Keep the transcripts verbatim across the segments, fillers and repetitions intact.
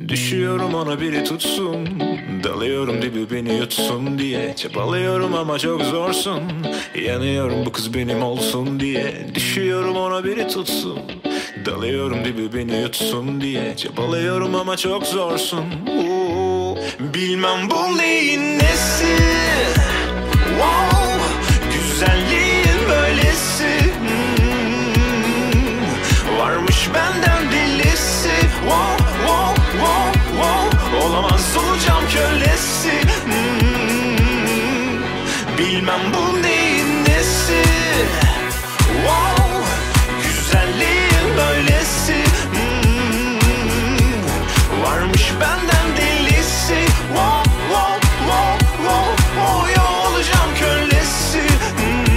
Düşüyorum ona biri tutsun, dalıyorum dibi beni yutsun diye. Çabalıyorum ama çok zorsun, yanıyorum bu kız benim olsun diye. Düşüyorum ona biri tutsun, dalıyorum dibi beni yutsun diye. Çabalıyorum ama çok zorsun. Oo, bilmem bu neyin nesi. Wow, güzelliğin böylesi. Hmm, varmış benden delisi. Wow, wow, wow, wow. Olamaz olacağım kölesi. Hmm, bilmem bu neyin nesi. Wow, güzelliğin böylesi. Hmm, varmış benden delisi. Wow, wow, wow, wow, wow. Ya olacağım kölesi. Hmm.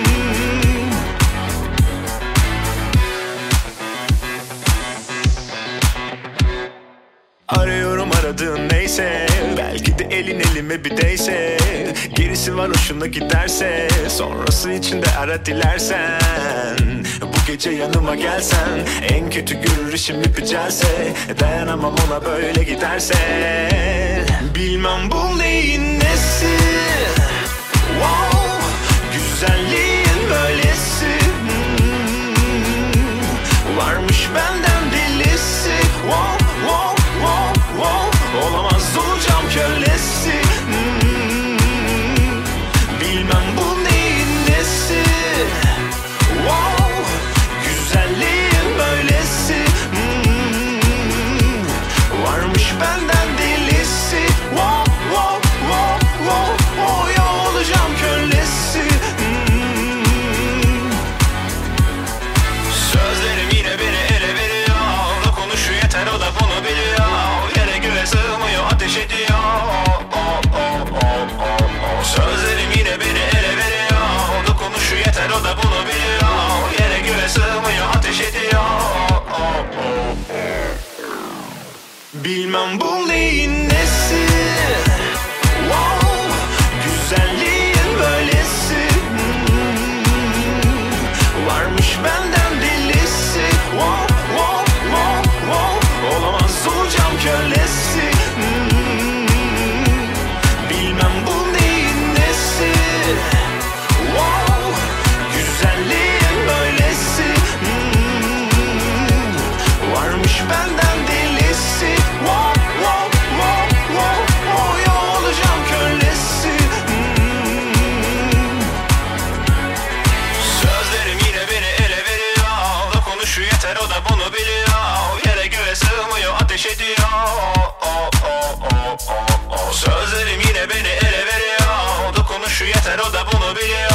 Arıyorum aradığın neyse, belki de elin elime bir değse. Gerisi var hoşuna giderse, sonrası içinde ara dilersen. Bu gece yanıma gelsen, en kötü görür işim ipicelse. Dayanamam ona böyle giderse. Bilmem bu neyin nesi. Wow, güzelliğin böylesi. Hmm, varmış benden delisi. Wow, wow, wow, wow. Olamaz olacağım kölesi. Hmm, bilmem bu neyin nesi. Wow, güzelliğin böylesi. Hmm, varmış benden delisi. Wow, wow, wow, wow, wow. Ya olacağım kölesi. Hmm. Sözlerim yine beni ele veriyor. O konuşuyor yeter o da bunu biliyor. Yere göğe sığmıyor ateş ediyor. Oh, oh, oh, oh, oh. Sözlerim yine beni ele veriyor. O konuşuyor yeter o da bunu biliyor. Yere göğe sığmıyor ateş ediyor. Oh, oh, oh. Bilmem bu neyin nesi. Wow, güzelliğin böylesi. Hmm, varmış benden delisi. Wow, wow, wow, wow. Olamaz olacağım kölesi. Hmm, bilmem bu neyin nesi. Wow, güzelliğin böylesi. Hmm, varmış benden delisi. Wow, wow, wow, wow, wow. Ya olacağım kölesi. Hmm. Sözlerim yine beni ele veriyor. O da konuşuyor yeter o da bunu biliyor. Yere göğe sığmıyor ateş ediyor. Oh, oh, oh, oh, oh, oh. Sözlerim yine beni ele veriyor. O da konuşuyor yeter o da bunu biliyor.